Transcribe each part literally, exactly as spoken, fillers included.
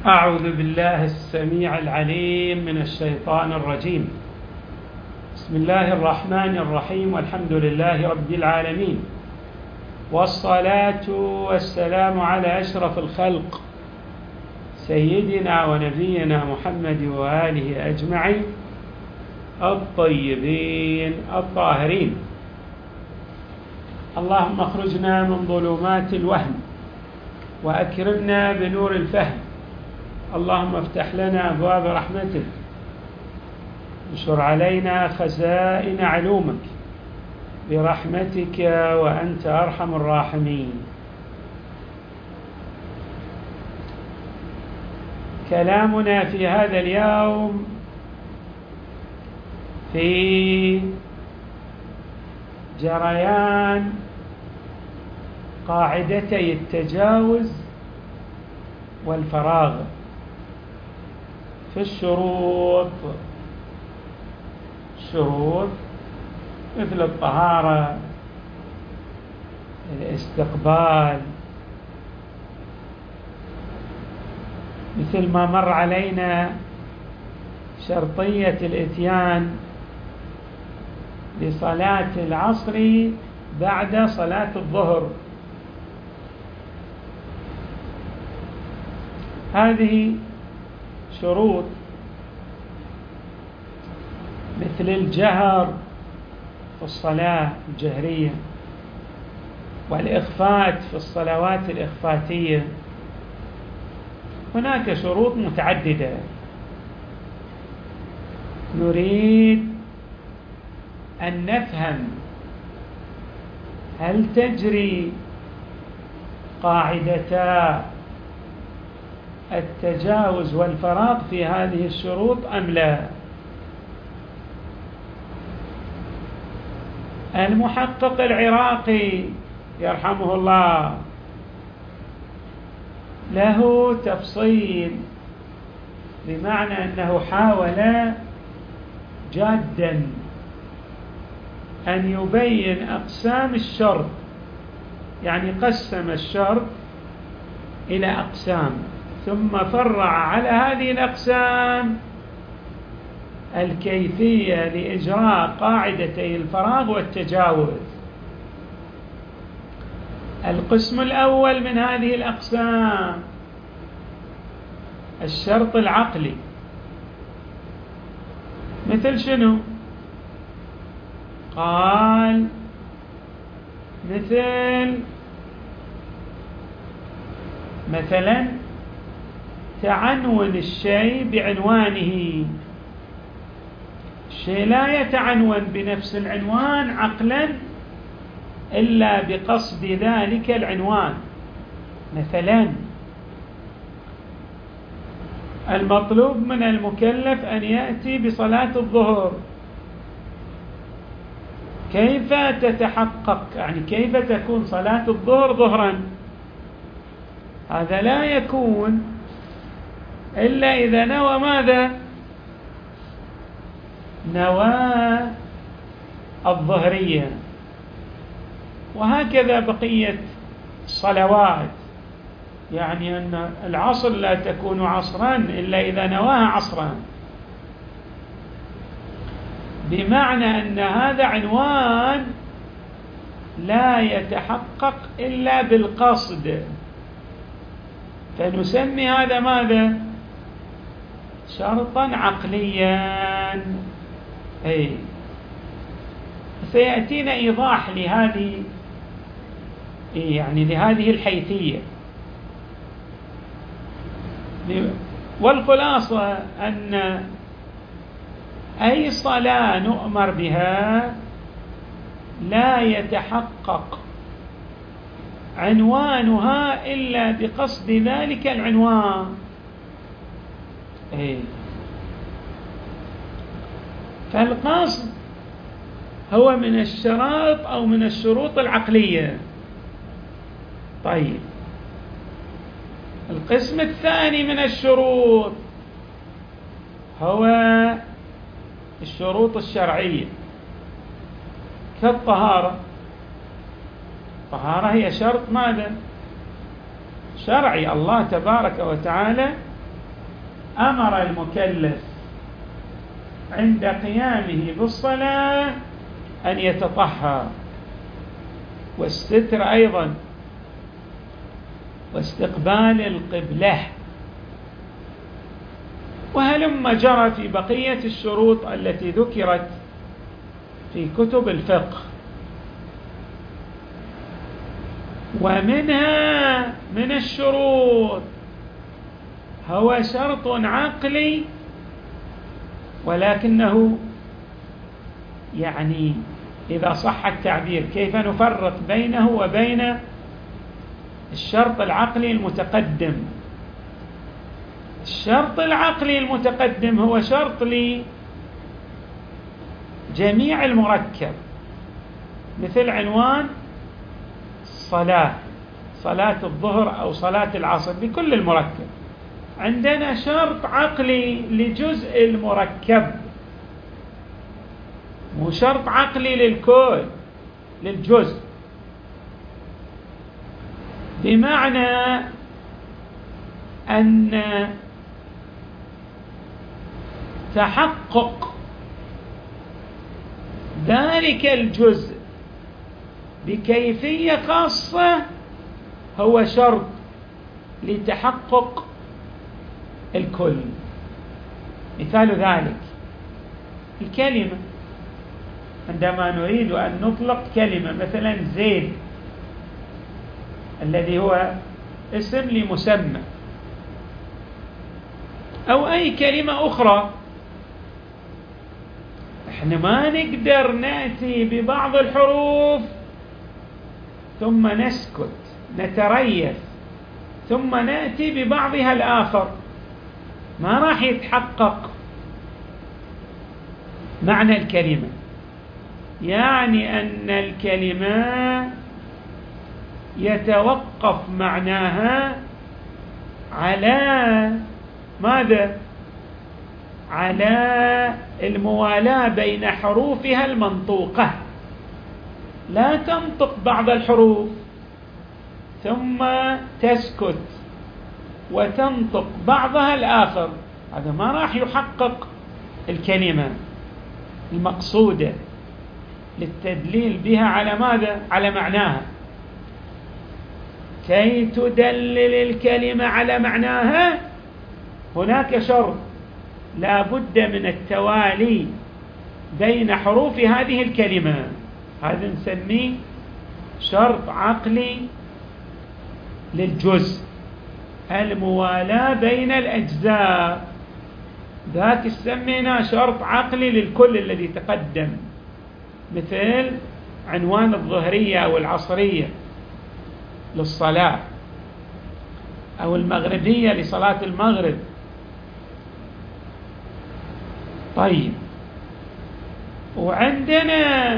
أعوذ بالله السميع العليم من الشيطان الرجيم. بسم الله الرحمن الرحيم، والحمد لله رب العالمين، والصلاة والسلام على أشرف الخلق سيدنا ونبينا محمد وآله أجمعين الطيبين الطاهرين. اللهم اخرجنا من ظلمات الوهم وأكرمنا بنور الفهم. اللهم افتح لنا أبواب رحمتك، انشر علينا خزائن علومك برحمتك وأنت أرحم الراحمين. كلامنا في هذا اليوم في جريان قاعدتي التجاوز والفراغ في الشروط. الشروط مثل الطهارة، الاستقبال، مثل ما مر علينا شرطية الإتيان لصلاة العصر بعد صلاة الظهر. هذه شروط مثل الجهر في الصلاة الجهرية، والإخفات في الصلوات الإخفاتية. هناك شروط متعددة نريد أن نفهم هل تجري قاعدتا التجاوز والفراغ في هذه الشروط أم لا. المحقق العراقي يرحمه الله له تفصيل، بمعنى أنه حاول جادا أن يبين أقسام الشرط، يعني قسم الشرط إلى أقسام ثم فرع على هذه الأقسام الكيفية لإجراء قاعدتي الفراغ والتجاوز. القسم الأول من هذه الأقسام الشرط العقلي. مثل شنو؟ قال مثل مثلا تعنون الشيء بعنوانه. الشيء لا يتعنون بنفس العنوان عقلا إلا بقصد ذلك العنوان. مثلا المطلوب من المكلف أن يأتي بصلاة الظهر، كيف تتحقق؟ يعني كيف تكون صلاة الظهر ظهرا؟ هذا لا يكون إلا إذا نوى ماذا؟ نوى الظهرية. وهكذا بقية الصلوات، يعني أن العصر لا تكون عصرا إلا إذا نواها عصرا، بمعنى أن هذا عنوان لا يتحقق إلا بالقصد، فنسمي هذا ماذا؟ شرطا عقليا. أي سيأتينا إيضاح لهذه يعني لهذه الحيثية. والخلاصة أن أي صلاة نؤمر بها لا يتحقق عنوانها إلا بقصد ذلك العنوان. إيه. فالقصد هو من الشرائط أو من الشروط العقلية. طيب، القسم الثاني من الشروط هو الشروط الشرعية كالطهارة. الطهارة هي شرط ماذا؟ شرعي. الله تبارك وتعالى أمر المكلف عند قيامه بالصلاة أن يتطهر، والستر أيضا، واستقبال القبلة، وهلم جرى في بقية الشروط التي ذكرت في كتب الفقه. ومنها من الشروط هو شرط عقلي، ولكنه يعني إذا صح التعبير كيف نفرق بينه وبين الشرط العقلي المتقدم؟ الشرط العقلي المتقدم هو شرط لجميع المركب، مثل عنوان صلاة صلاة الظهر أو صلاة العصر بكل المركب. عندنا شرط عقلي لجزء المركب، مو شرط عقلي للكل، للجزء، بمعنى أن تحقق ذلك الجزء بكيفية خاصة هو شرط لتحقق الكل. مثال ذلك الكلمة، عندما نريد أن نطلق كلمة مثلا زيد الذي هو اسم لمسمى، أو أي كلمة أخرى، احنا ما نقدر نأتي ببعض الحروف ثم نسكت نتريث ثم نأتي ببعضها الآخر، ما راح يتحقق معنى الكلمة. يعني أن الكلمة يتوقف معناها على ماذا؟ على الموالاة بين حروفها المنطوقة. لا تنطق بعض الحروف ثم تسكت وتنطق بعضها الآخر، هذا ما راح يحقق الكلمة المقصودة للتدليل بها على ماذا؟ على معناها. كي تدلل الكلمة على معناها هناك شرط، لا بد من التوالي بين حروف هذه الكلمة، هذا نسميه شرط عقلي للجزء، الموالاة بين الأجزاء، ذاك سمينا شرط عقلي للكل الذي تقدم، مثل عنوان الظهرية أو العصرية للصلاة، أو المغربية لصلاة المغرب. طيب، وعندنا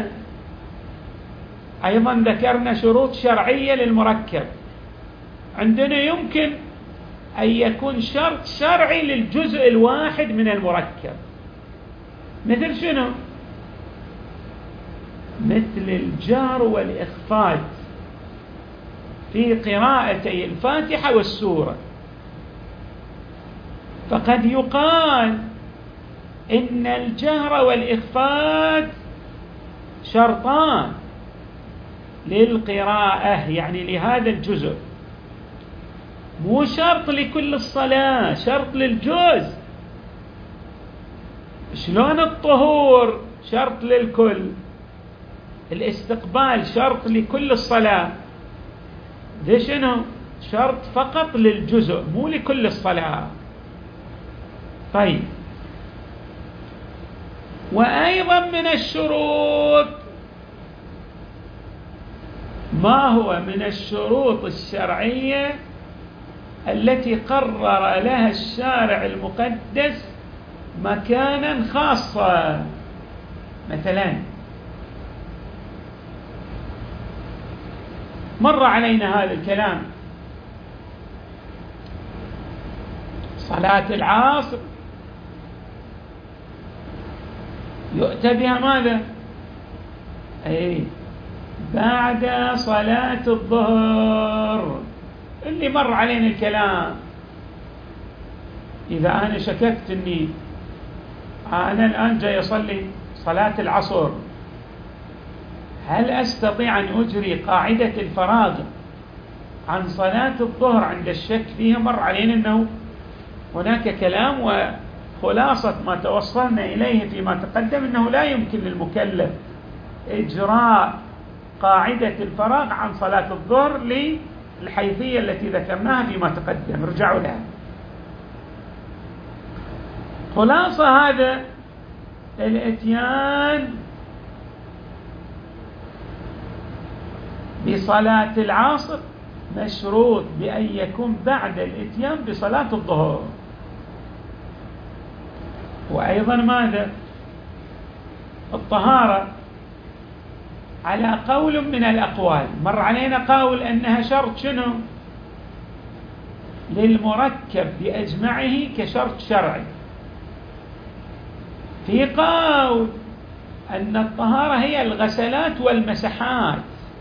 أيضا ذكرنا شروط شرعية للمركب. عندنا يمكن أن يكون شرط شرعي للجزء الواحد من المركب، مثل شنو؟ مثل الجهر والإخفاء في قراءتي الفاتحة والسورة. فقد يقال إن الجهر والإخفاء شرطان للقراءة، يعني لهذا الجزء، مو شرط لكل الصلاة، شرط للجزء. شلون الطهور شرط للكل، الاستقبال شرط لكل الصلاة، ذي شنو؟ شرط فقط للجزء مو لكل الصلاة. طيب، وأيضا من الشروط ما هو من الشروط الشرعية التي قرر لها الشارع المقدس مكانا خاصا. مثلا مر علينا هذا الكلام، صلاة العصر يؤتى بها ماذا؟ أي بعد صلاة الظهر، اللي مر علينا الكلام. إذا أنا شككت أني أنا الآن جاي أصلي صلاة العصر، هل أستطيع أن أجري قاعدة الفراغ عن صلاة الظهر عند الشك فيها؟ مر علينا أنه هناك كلام، وخلاصة ما توصلنا إليه فيما تقدم أنه لا يمكن للمكلف إجراء قاعدة الفراغ عن صلاة الظهر للحيثية التي ذكرناها فيما تقدم، رجعوا لها. خلاصة هذا الاتيان بصلاة العصر مشروط بأن يكون بعد الاتيان بصلاة الظهر. وأيضا ماذا؟ الطهارة على قول من الأقوال، مر علينا قول أنها شرط شنو؟ للمركب بأجمعه كشرط شرعي. في قول أن الطهارة هي الغسلات والمسحات،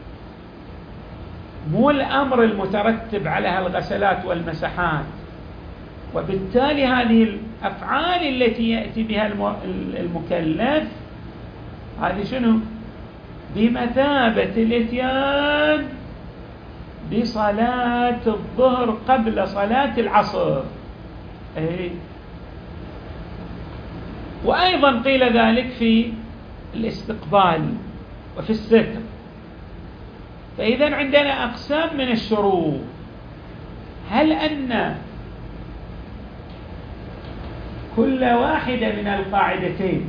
مو الأمر المترتب عليها الغسلات والمسحات. وبالتالي هذه الأفعال التي يأتي بها المكلف هذه شنو؟ بمثابة الاتيان بصلاة الظهر قبل صلاة العصر. أي. وأيضا قيل ذلك في الاستقبال وفي الستر. فإذا عندنا أقسام من الشروط. هل أن كل واحدة من القاعدتين،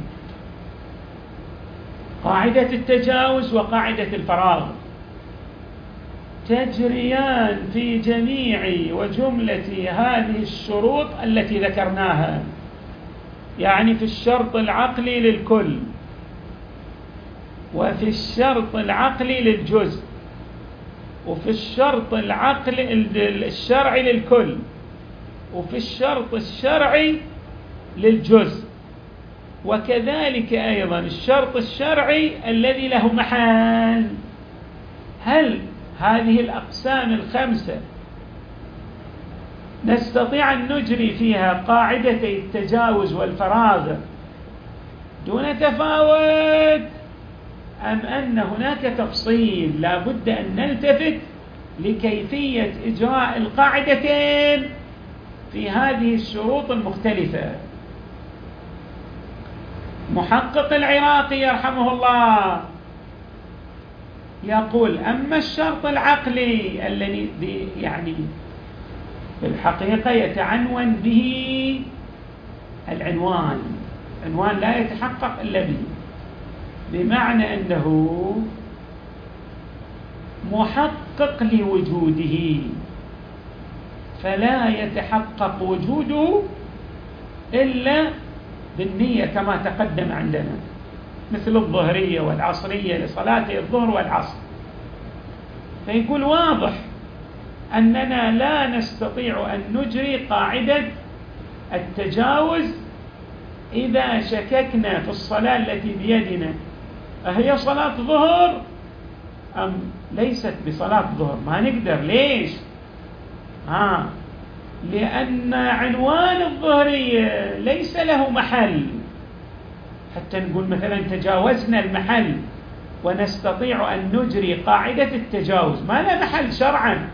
قاعدة التجاوز وقاعدة الفراغ، تجريان في جميع وجملة هذه الشروط التي ذكرناها؟ يعني في الشرط العقلي للكل، وفي الشرط العقلي للجزء، وفي الشرط العقلي الشرعي للكل، وفي الشرط الشرعي للجزء، وكذلك أيضا الشرط الشرعي الذي له محل. هل هذه الأقسام الخمسة نستطيع أن نجري فيها قاعدتي التجاوز والفراغ دون تفاوت، أم أن هناك تفصيل لا بد أن نلتفت لكيفية إجراء القاعدتين في هذه الشروط المختلفة؟ محقق العراقي يرحمه الله يقول: أما الشرط العقلي الذي يعني في الحقيقة يتعنون به العنوان، عنوان لا يتحقق إلا به، بمعنى أنه محقق لوجوده، فلا يتحقق وجوده إلا بالنية كما تقدم عندنا، مثل الظهرية والعصرية لصلاة الظهر والعصر. فيقول واضح أننا لا نستطيع أن نجري قاعدة التجاوز إذا شككنا في الصلاة التي بيدنا أهي صلاة ظهر أم ليست بصلاة ظهر. ما نقدر. ليش؟ ها لأن عنوان الظهرية ليس له محل حتى نقول مثلا تجاوزنا المحل ونستطيع أن نجري قاعدة التجاوز، ما له محل شرعا.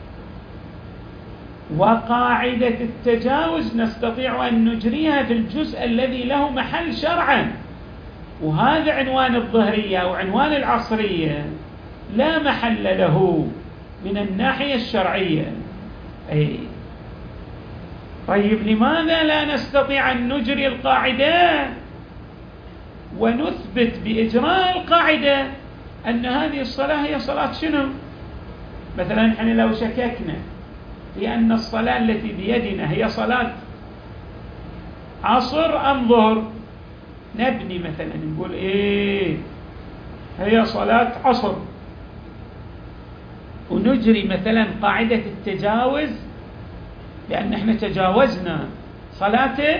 وقاعدة التجاوز نستطيع أن نجريها في الجزء الذي له محل شرعا، وهذا عنوان الظهرية أو عنوان العصرية لا محل له من الناحية الشرعية. أي طيب، لماذا لا نستطيع أن نجري القاعدة ونثبت بإجراء القاعدة أن هذه الصلاة هي صلاة شنو؟ مثلا نحن لو شككنا في أن الصلاة التي بيدنا هي صلاة عصر أم ظهر، نبني مثلا نقول إيه هي صلاة عصر، ونجري مثلا قاعدة التجاوز لأن احنا تجاوزنا صلاة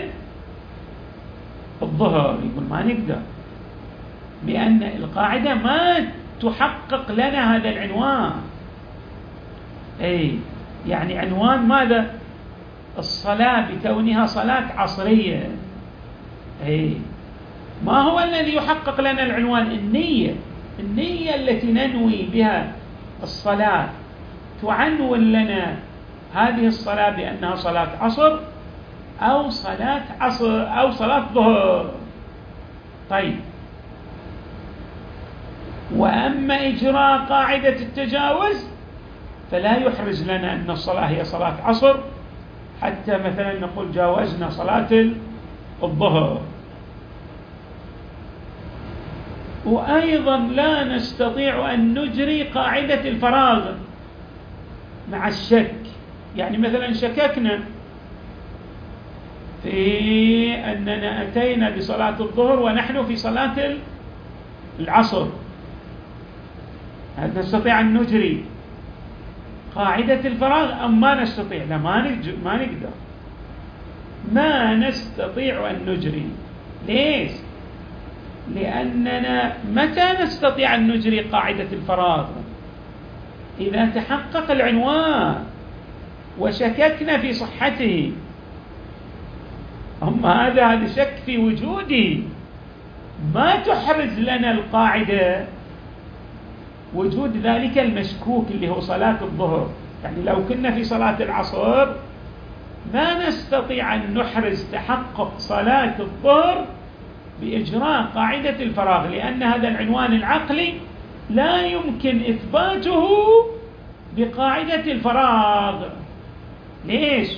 الظهر. يقول ما نقدر، لأن القاعدة ما تحقق لنا هذا العنوان. أي يعني عنوان ماذا؟ الصلاة بكونها صلاة عصرية، أي ما هو الذي يحقق لنا العنوان؟ النية. النية التي ننوي بها الصلاة تعنون لنا هذه الصلاة بأنها صلاة عصر أو صلاة عصر أو صلاة ظهر. طيب، وأما إجراء قاعدة التجاوز فلا يحرز لنا أن الصلاة هي صلاة عصر حتى مثلا نقول جاوزنا صلاة الظهر. وأيضا لا نستطيع أن نجري قاعدة الفراغ مع الشك. يعني مثلا شككنا في أننا أتينا بصلاة الظهر ونحن في صلاة العصر، هل نستطيع أن نجري قاعدة الفراغ أم ما نستطيع؟ لا، ما ما نقدر، ما نستطيع أن نجري. ليش؟ لأننا متى نستطيع أن نجري قاعدة الفراغ؟ إذا تحقق العنوان وشككنا في صحته. أما هذا هذا شك في وجوده، ما تحرز لنا القاعدة وجود ذلك المشكوك اللي هو صلاة الظهر. يعني لو كنا في صلاة العصر ما نستطيع أن نحرز تحقق صلاة الظهر بإجراء قاعدة الفراغ، لأن هذا العنوان العقلي لا يمكن إثباته بقاعدة الفراغ. ليش؟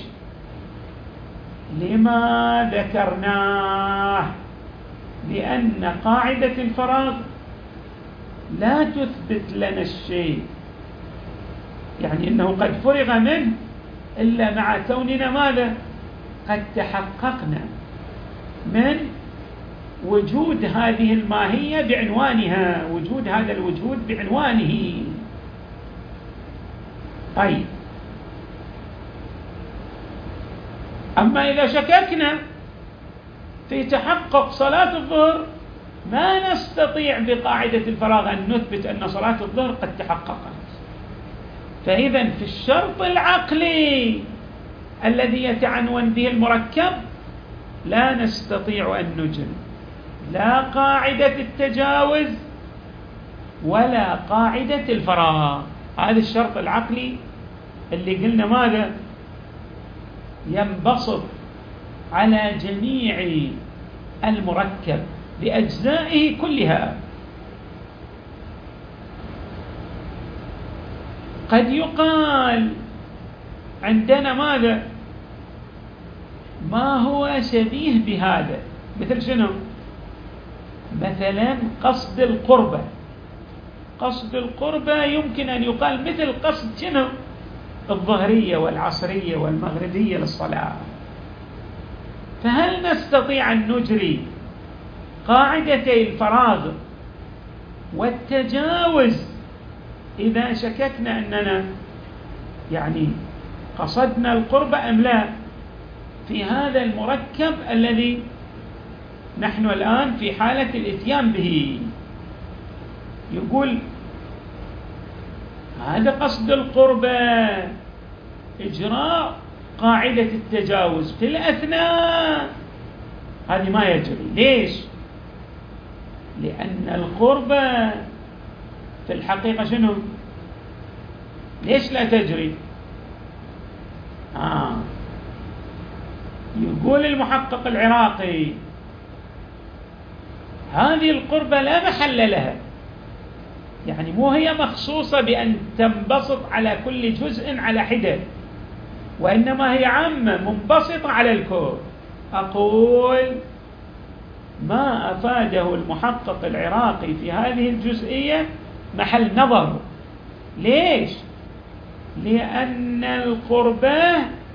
لما ذكرناه، لأن قاعدة الفراغ لا تثبت لنا الشيء، يعني إنه قد فرغ منه إلا مع كوننا ماذا؟ قد تحققنا من وجود هذه الماهية بعنوانها، وجود هذا الوجود بعنوانه. طيب، أما إذا شككنا في تحقق صلاة الظهر ما نستطيع بقاعدة الفراغ أن نثبت أن صلاة الظهر قد تحققت. فإذا في الشرط العقلي الذي يتعنون به المركب لا نستطيع أن نجري لا قاعدة التجاوز ولا قاعدة الفراغ. هذا الشرط العقلي اللي قلنا ماذا؟ ينبسط على جميع المركب بأجزائه كلها. قد يقال عندنا ماذا؟ ما هو شبيه بهذا، مثل شنو؟ مثلا قصد القربة. قصد القربة يمكن أن يقال مثل قصد شنو؟ الظهرية والعصرية والمغربية للصلاة. فهل نستطيع أن نجري قاعدتي الفراغ والتجاوز إذا شككنا أننا يعني قصدنا القربة أم لا في هذا المركب الذي نحن الآن في حالة الإتيان به؟ يقول هذا قصد القربة، إجراء قاعدة التجاوز في الأثناء هذه ما يجري. ليش؟ لأن القربة في الحقيقة شنو؟ ليش لا تجري؟ آه. يقول المحقق العراقي هذه القربة لا محل لها، يعني مو هي مخصوصة بأن تنبسط على كل جزء على حدة، وإنما هي عامة منبسطة على الكل. أقول ما أفاده المحقق العراقي في هذه الجزئية محل نظر. ليش؟ لأن القربة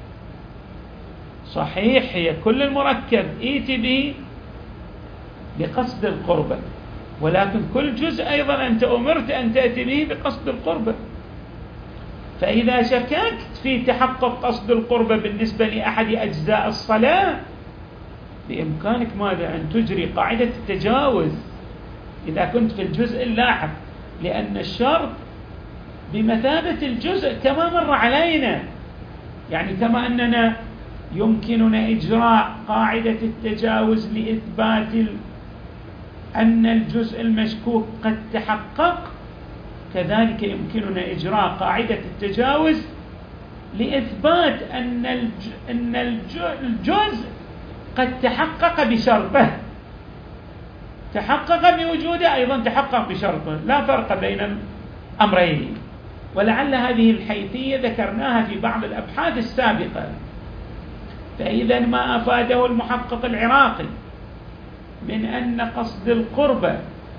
صحيح هي كل المركب إيتي به بقصد القربة، ولكن كل جزء أيضا أنت أمرت أن تأتي به بقصد القربة. فإذا شككت في تحقق قصد القربة بالنسبة لأحد أجزاء الصلاة بإمكانك ماذا؟ أن تجري قاعدة التجاوز إذا كنت في الجزء اللاحق، لأن الشرط بمثابة الجزء كما مر علينا. يعني كما أننا يمكننا إجراء قاعدة التجاوز لإثبات أن الجزء المشكوك قد تحقق، كذلك يمكننا إجراء قاعدة التجاوز لإثبات أن الجزء قد تحقق بشرطه، تحقق بوجوده أيضا تحقق بشرطه، لا فرق بين الأمرين. ولعل هذه الحيثية ذكرناها في بعض الأبحاث السابقة. فإذا ما أفاده المحقق العراقي من أن قصد القربة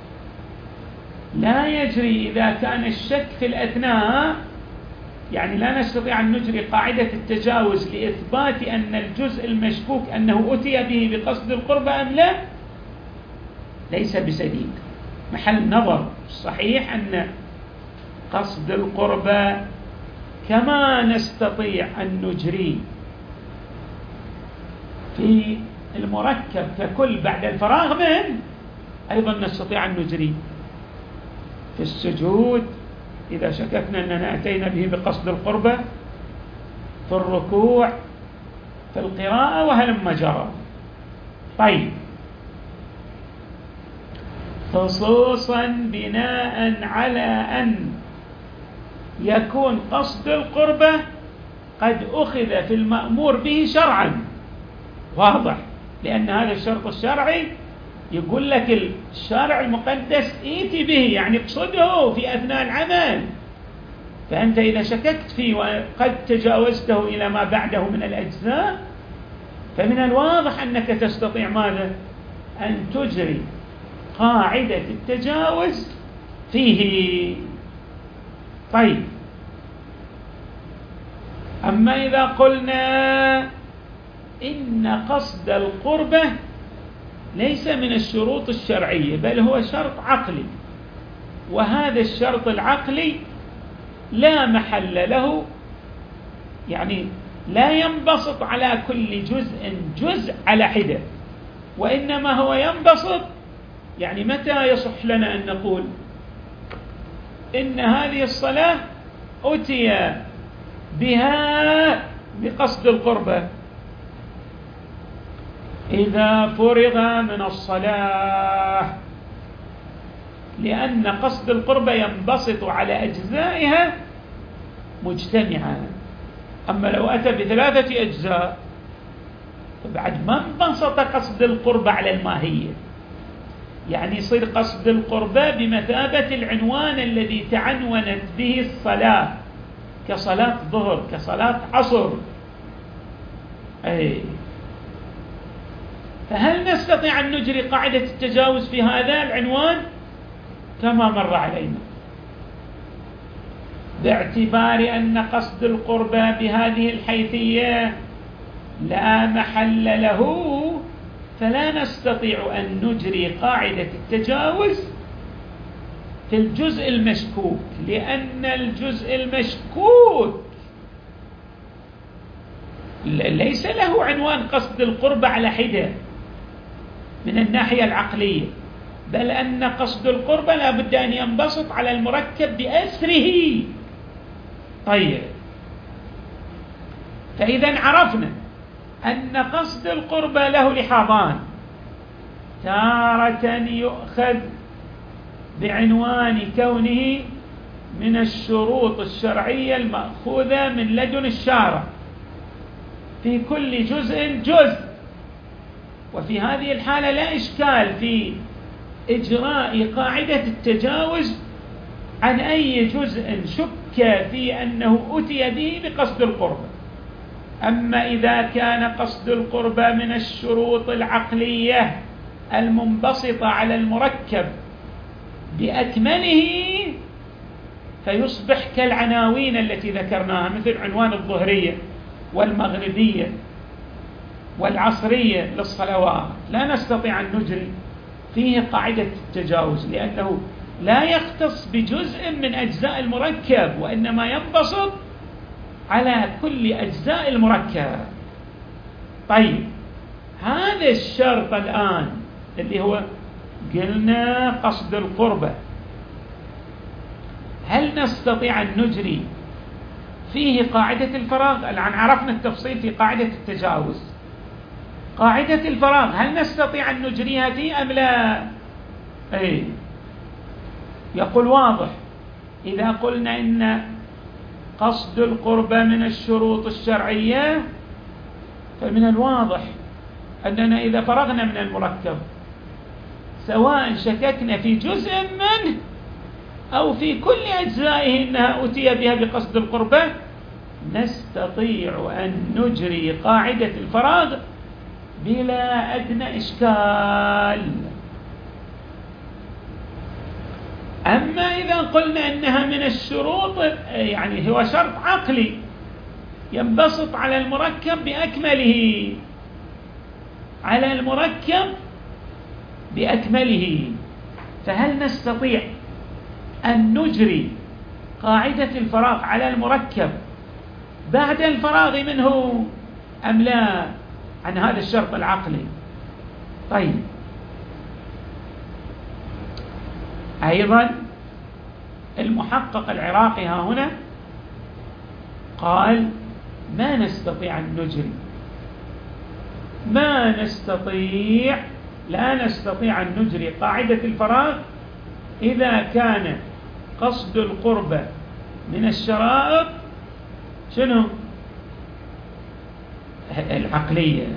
لا يجري إذا كان الشك في الأثناء، يعني لا نستطيع أن نجري قاعدة التجاوز لإثبات أن الجزء المشكوك أنه أتي به بقصد القربة أم لا، ليس بسديد. محل نظر صحيح أن قصد القربة كما نستطيع أن نجري في المركب ككل بعد الفراغ منه، أيضا نستطيع أن نجري في السجود إذا شككنا أننا أتينا به بقصد القربة، في الركوع، في القراءة، وهلم جرى. طيب، خصوصا بناء على أن يكون قصد القربة قد أخذ في المأمور به شرعا، واضح، لأن هذا الشرط الشرعي يقول لك الشارع المقدس ائتي به، يعني اقصده في أثناء العمل. فأنت إذا شككت فيه وقد تجاوزته إلى ما بعده من الأجزاء، فمن الواضح أنك تستطيع ماذا؟ أن تجري قاعدة التجاوز فيه. طيب، أما إذا قلنا إن قصد القربة ليس من الشروط الشرعية بل هو شرط عقلي، وهذا الشرط العقلي لا محل له، يعني لا ينبسط على كل جزء جزء على حدة، وإنما هو ينبسط. يعني متى يصح لنا أن نقول إن هذه الصلاة أتي بها بقصد القربة؟ إذا فرغ من الصلاة، لأن قصد القربة ينبسط على أجزائها مجتمعة. أما لو أتى بثلاثة أجزاء فبعد ما انبسط قصد القربة على الماهية، يعني يصير قصد القربة بمثابة العنوان الذي تعنونت به الصلاة، كصلاة ظهر، كصلاة عصر. أي فهل نستطيع أن نجري قاعدة التجاوز في هذا العنوان كما مر علينا؟ باعتبار أن قصد القربى بهذه الحيثية لا محل له، فلا نستطيع أن نجري قاعدة التجاوز في الجزء المشكوك، لأن الجزء المشكوك ليس له عنوان قصد القربى على حدة من الناحية العقلية، بل أن قصد القربة لا بد أن ينبسط على المركب بأسره. طيب، فإذا عرفنا أن قصد القربة له لحاظان: تارة يؤخذ بعنوان كونه من الشروط الشرعية المأخوذة من لدن الشارع في كل جزء جزء، وفي هذه الحالة لا إشكال في إجراء قاعدة التجاوز عن أي جزء شك في أنه أتي به بقصد القربة. أما إذا كان قصد القربة من الشروط العقلية المنبسطة على المركب بأكمله، فيصبح كالعناوين التي ذكرناها، مثل عنوان الظهرية والمغربية والعصرية للصلوات، لا نستطيع أن نجري فيه قاعدة التجاوز، لأنه لا يختص بجزء من أجزاء المركب، وإنما ينبسط على كل أجزاء المركب. طيب، هذا الشرط الآن اللي هو قلنا قصد القربة، هل نستطيع أن نجري فيه قاعدة الفراغ. الآن عرفنا التفصيل في قاعدة التجاوز. قاعدة الفراغ هل نستطيع أن نجريها فيه أم لا؟ أي يقول واضح، إذا قلنا إن قصد القربة من الشروط الشرعية فمن الواضح أننا إذا فرغنا من المركب سواء شككنا في جزء منه أو في كل أجزائه أنها أتي بها بقصد القربة نستطيع أن نجري قاعدة الفراغ بلا أدنى إشكال. أما إذا قلنا أنها من الشروط يعني هو شرط عقلي ينبسط على المركب بأكمله، على المركب بأكمله، فهل نستطيع أن نجري قاعدة الفراغ على المركب بعد الفراغ منه أم لا عن هذا الشرط العقلي؟ طيب، أيضا المحقق العراقي ها هنا قال ما نستطيع أن نجري، ما نستطيع لا نستطيع أن نجري قاعدة الفراغ إذا كان قصد القربة من الشرائط شنو؟ العقلية.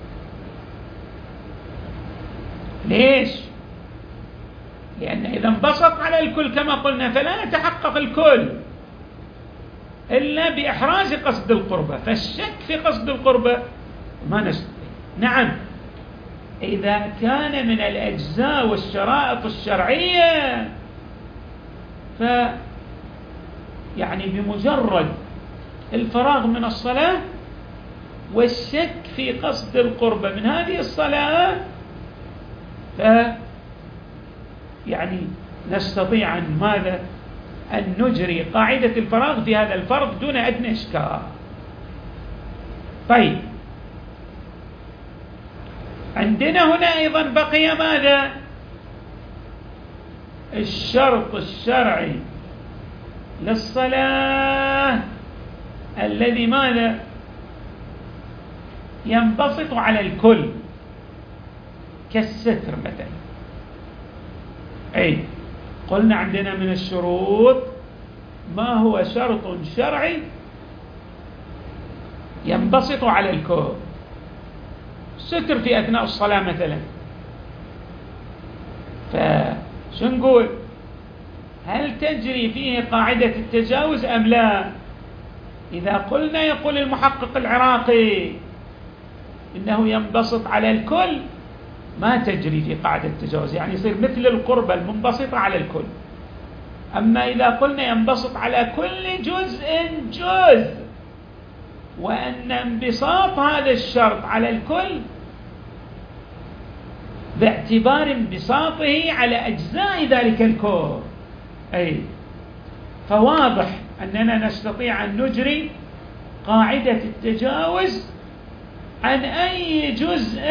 ليش؟ لأن إذا انبسط على الكل كما قلنا فلا يتحقق الكل إلا بإحراز قصد القربة، فالشك في قصد القربة ما نستطيع. نعم، إذا كان من الأجزاء والشرائط الشرعية ف يعني بمجرد الفراغ من الصلاة والشك في قصد القربة من هذه الصلاة ف يعني نستطيع أن ماذا أن نجري قاعدة الفراغ في هذا الفرض دون أدنى إشكال. طيب، عندنا هنا أيضا بقي ماذا؟ الشرط الشرعي للصلاة الذي ماذا؟ ينبسط على الكل كالستر مثلا. أي قلنا عندنا من الشروط ما هو شرط شرعي ينبسط على الكل، ستر في أثناء الصلاة مثلا. فشو نقول؟ هل تجري فيه قاعدة التجاوز أم لا؟ إذا قلنا يقول المحقق العراقي إنه ينبسط على الكل ما تجري في قاعدة التجاوز، يعني يصير مثل القربة المنبسطة على الكل. أما إذا قلنا ينبسط على كل جزء جزء وأن انبساط هذا الشرط على الكل باعتبار انبساطه على أجزاء ذلك الكون، أي فواضح أننا نستطيع أن نجري قاعدة التجاوز عن أي جزء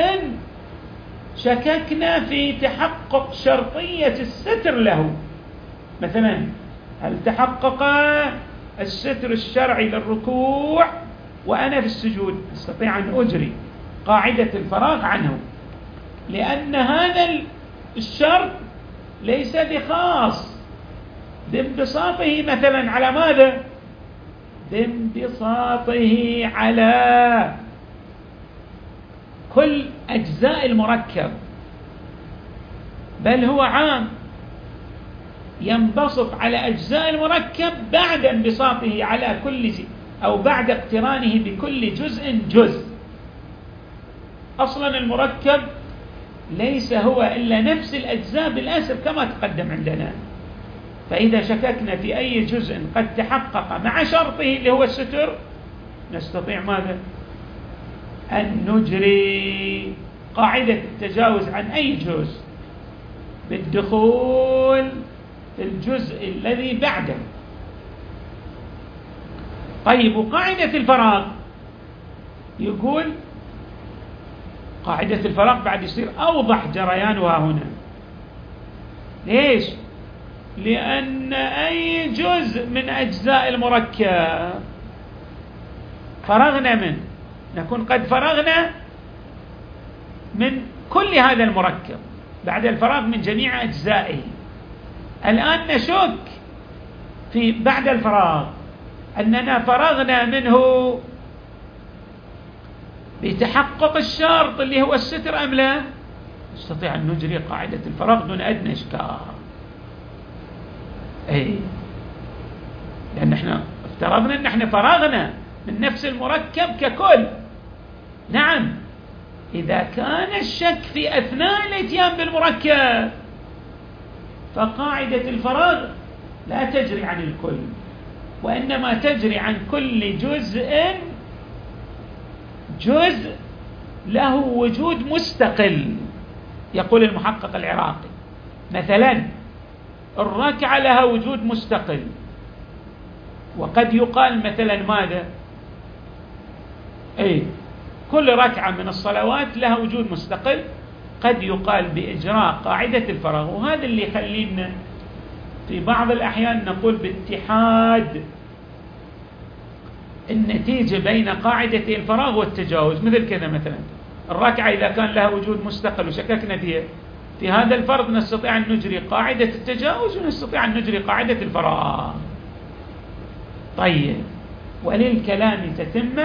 شككنا في تحقق شرطية الستر له. مثلا هل تحقق الستر الشرعي للركوع وأنا في السجود؟ أستطيع أن أجري قاعدة الفراغ عنه، لأن هذا الشرط ليس بخاص بانبساطه مثلا على ماذا؟ بانبساطه على كل أجزاء المركب، بل هو عام ينبسط على أجزاء المركب بعد انبساطه على كل شيء أو بعد اقترانه بكل جزء جزء. أصلا المركب ليس هو إلا نفس الأجزاء بالأسر كما تقدم عندنا، فإذا شككنا في أي جزء قد تحقق مع شرطه اللي هو الستر نستطيع ماذا؟ أن نجري قاعدة التجاوز عن أي جزء بالدخول في الجزء الذي بعده. طيب، وقاعدة الفراغ يقول قاعدة الفراغ بعد يصير أوضح جريانها هنا. ليش؟ لأن أي جزء من أجزاء المركب فرغنا منه، نكون قد فرغنا من كل هذا المركب بعد الفراغ من جميع أجزائه. الآن نشك في بعد الفراغ أننا فرغنا منه بتحقق الشرط اللي هو الستر أم لا؟ نستطيع أن نجري قاعدة الفراغ دون أدنى إشكال. أي لأن احنا افترضنا أن احنا فرغنا من نفس المركب ككل. نعم، إذا كان الشك في أثناء الاتيان بالمركب فقاعدة الفراغ لا تجري عن الكل، وإنما تجري عن كل جزء جزء له وجود مستقل. يقول المحقق العراقي مثلا الركعة لها وجود مستقل، وقد يقال مثلا ماذا؟ أي كل ركعة من الصلوات لها وجود مستقل. قد يقال بإجراء قاعدة الفراغ، وهذا اللي يخلينا في بعض الأحيان نقول باتحاد النتيجة بين قاعدة الفراغ والتجاوز. مثل كذا مثلا الركعة إذا كان لها وجود مستقل وشككنا فيها، في هذا الفرض نستطيع أن نجري قاعدة التجاوز ونستطيع أن نجري قاعدة الفراغ. طيب، وللكلام تتمة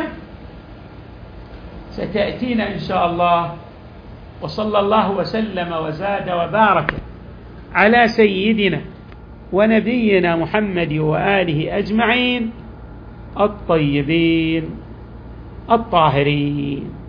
ستأتينا إن شاء الله. وصلى الله وسلم وزاد وبارك على سيدنا ونبينا محمد وآله أجمعين الطيبين الطاهرين.